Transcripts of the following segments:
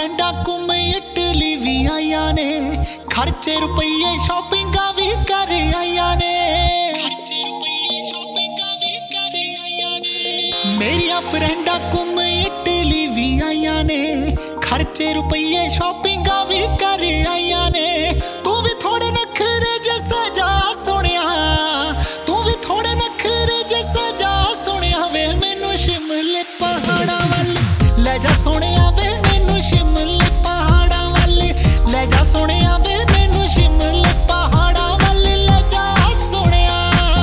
फ्रेंडा घूम इटली भी आईया ने, खर्चे रुपये शॉपिंगा भी कर आईया ने, मेरिया फ्रेंडा घूम इटली भी आईया ने, खर्चे रुपये शॉपिंगा भी कर आईया ने। तू भी थोड़े नखरे जैसा जा सुनिया, तू भी थोड़े नखरे जैसा जा सुनिया वे, मैनू शिमले पहाड़ा वाल ले जा सोनिया वे, मैनू शिमले पहाड़ा वाल ले जा सोनिया वे, मैनू शिमले पहाड़ा वाल ले जा सोनिया।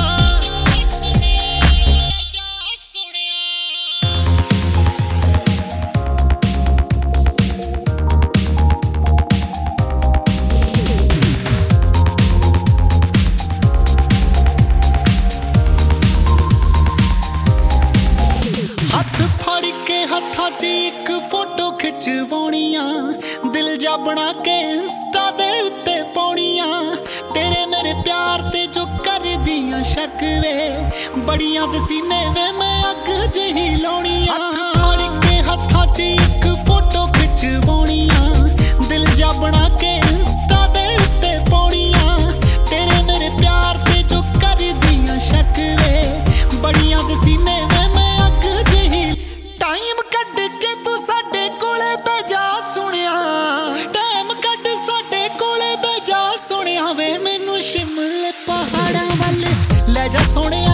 हथ फड़ के हथा च एक फोटो खिचवाउणियां, दिल जा बना के इंस्टा दे उत्ते पाउणियां, तेरे मेरे प्यार ते जो कर दियां शक वे, बड़ियां दसीने वे मैं अग जही लाउणियां। हथ फड़ के हथा च एक फोटो खिचवाउणियां, दिल जा बना के इंस्टा दे उत्ते पाउणियां, तेरे मेरे प्यार ते जो कर दियां शक वे, बड़ियां दसीने वे मैं अग जही। टाइम कट के तू साडे कोले बेजा सुनिया, टाइम कट साडे कोले बेजा सुनिया वे, मैनू शिमले पहाड़ा वाल ले जा सोनिया